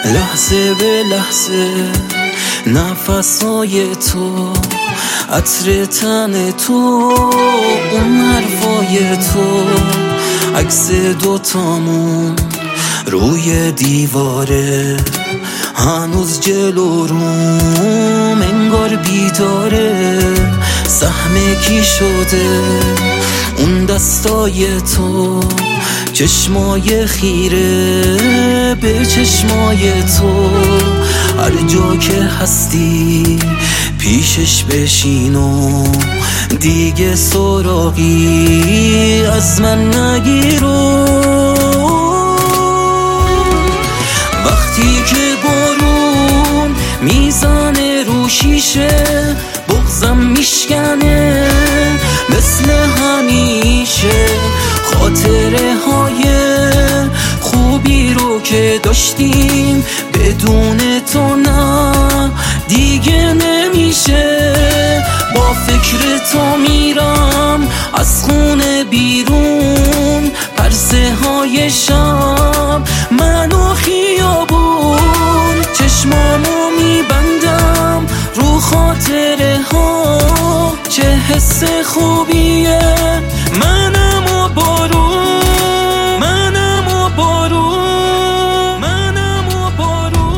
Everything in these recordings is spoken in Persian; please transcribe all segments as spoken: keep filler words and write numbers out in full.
لحظه به لحظه نفسای تو، عطر تن تو، اون حرفای تو، عکس دوتامون روی دیواره، هنوز جلو روم انگار بیداره. سهم کی شده اون دستای تو، چشمای خیره به چشمای تو. هر جا که هستی پیشش بشین و دیگه سراغی از من نگیرو. وقتی که بارون میزنه رو شیشه، بغضم میشکنه مثل همیشه. خاطره های خوبی رو که داشتیم بدون تو نه دیگه نمیشه. با فکر تو میرم از خونه بیرون، پرسه های شب منو خیابون. چشمامو میبندم رو خاطره ها، چه حس خوبیه. منم و بارون، منم و بارون، منم و بارون.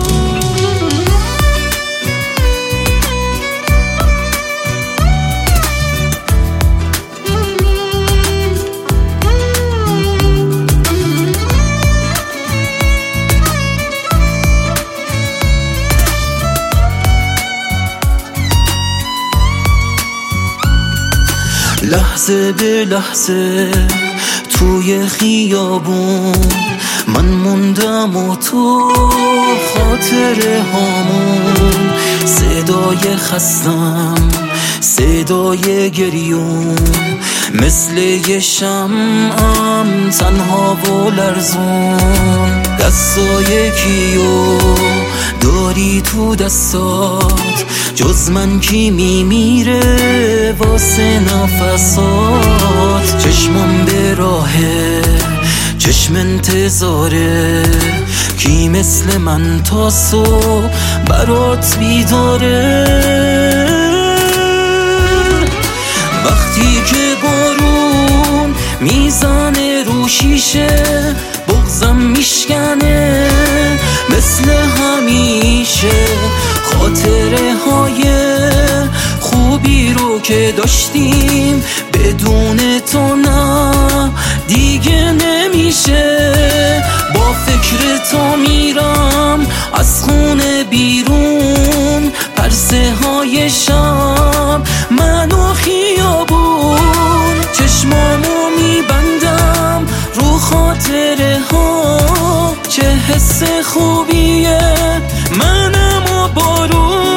لحظه به لحظه توی خیابون من موندم و تو خاطره هامون. صدای خستم، صدای گریون، مثل یه شمعم تنها و لرزون. دستای کیو داری تو دستات، جز من کی میمیره واسه نفسات. چشمم به راهه، چشم انتظاره، کی مثل من تا صبح برات بیداره. وقتی که بارون میزنه رو شیشه، بغضم میشکنه مثل همیشه. خاطره های خوبی رو که داشتیم بدون تو نه دیگه نمیشه. با فکر تو میرم از خونه بیرون، پرسه های شب منو خیابون. چشمامو میبندم رو خاطره ها، چه حس خوبیه. منم و بارون.